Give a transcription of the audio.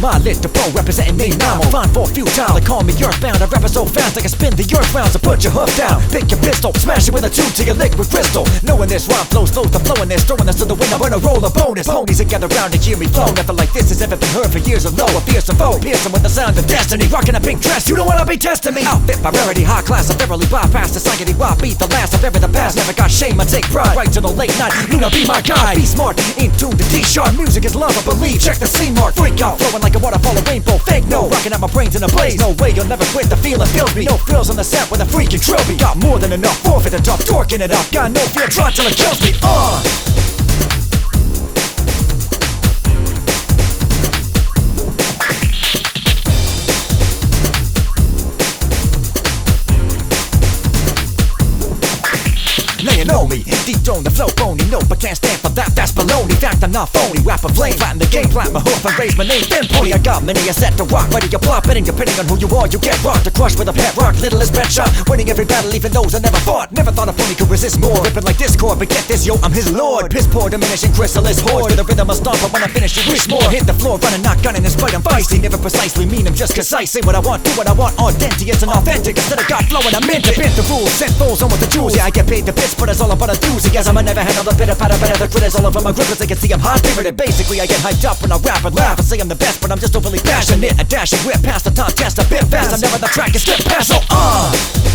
my little bro representing me now. Fine for futile, they call me earthbound. I rap it so fast I can spin the earth round. So put your hoof down, pick your pistol, smash it with a tube to your liquid crystal. Knowing this rhyme flows the flow in this, throwing this to the wind. I'm gonna roll a bonus. Ponies that gather round and hear me flow. Nothing like this has ever been heard for years or low. A fearsome foe, piercing with the sound of destiny. Rocking a pink dress, you don't wanna be testing me. Outfit by rarity, high class, I verily bypass society. Why beat the last? I bury the past, never got shame, I take pride. Right to the late night, Nina be my guide. Be smart, in tune to D-sharp. Music is love, I believe. Check the C mark, freak out, flowing like a waterfall, a rainbow. Fake no, rocking out my brains in a blaze. No way, you'll never quit, the feeling fills me. No frills on the set with a freaking trilby. Got more than enough, forfeit the top, torquing it up. Got no fear, try till it kills me. Now you know me, deep tone, the flow phony. Nope, I can't stand for that, that's baloney. Fact, I'm not phony, rap a flame. Flatten the game, plant my hoof and raise my name. Then pony, I got many a set to rock. Ready to plop it, and depending on who you are, you get rocked or crushed with a pet rock. Littlest pet shot, winning every battle, even those I never fought. Never thought a pony could resist more. Ripping like Discord, but get this, yo, I'm his lord. Piss poor, diminishing chrysalis horde. With the rhythm I stomp, but when I finish, you wish more. Hit the floor, running, not gunning, in spite I'm feisty. Never precisely mean, I'm just concise. Say what I want, do what I want, authentic, it's an authentic. Instead of God flowing, I'm into it. Bent the rules, sent fools on with the jewels. Yeah, I get paid the bits, but it's all about a enthusiasm. I never handle the bitter, patter, better. The critters all over my grip, cause they can see I'm hot favorite. Basically, I get hyped up when I rap and laugh. I say I'm the best, but I'm just overly passionate. I dash and whip past the top test a bit fast. I'm never the track and skip past, so